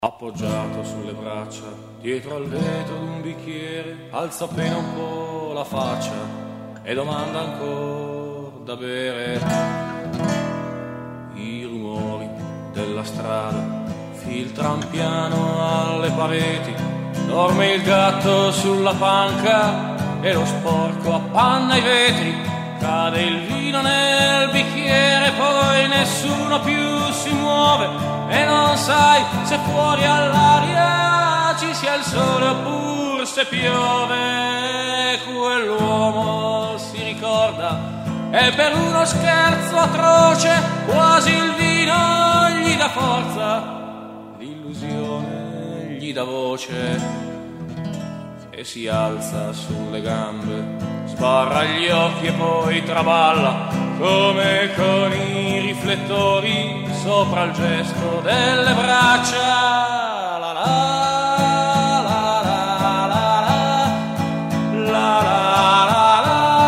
Appoggiato sulle braccia, dietro al vetro d'un bicchiere, alza appena un po' la faccia e domanda ancora da bere. I rumori della strada filtran piano alle pareti, dorme il gatto sulla panca e lo sporco appanna i vetri, cade il vino nel bicchiere, poi nessuno più si muove e non sai se fuori all'aria ci sia il sole oppure se piove. Quell'uomo si ricorda e per uno scherzo atroce quasi il vino gli dà forza, l'illusione gli dà voce e si alza sulle gambe, sbarra gli occhi e poi traballa come con i riflettori sopra il gesto delle braccia. La la la la la la la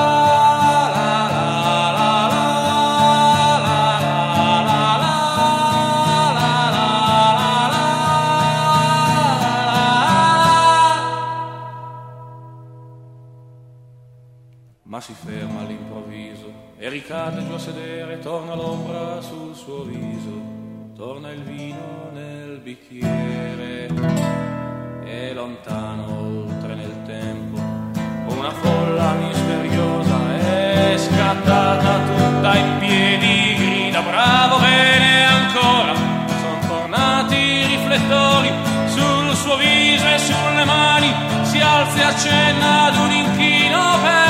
ma si ferma all'improvviso e ricade giù a sedere, torna l'ombra sul suo viso, torna il vino nel bicchiere e lontano oltre nel tempo una folla misteriosa è scattata tutta in piedi, grida bravo, bene ancora, son tornati i riflettori sul suo viso e sulle mani, si alza e accenna ad un inchino per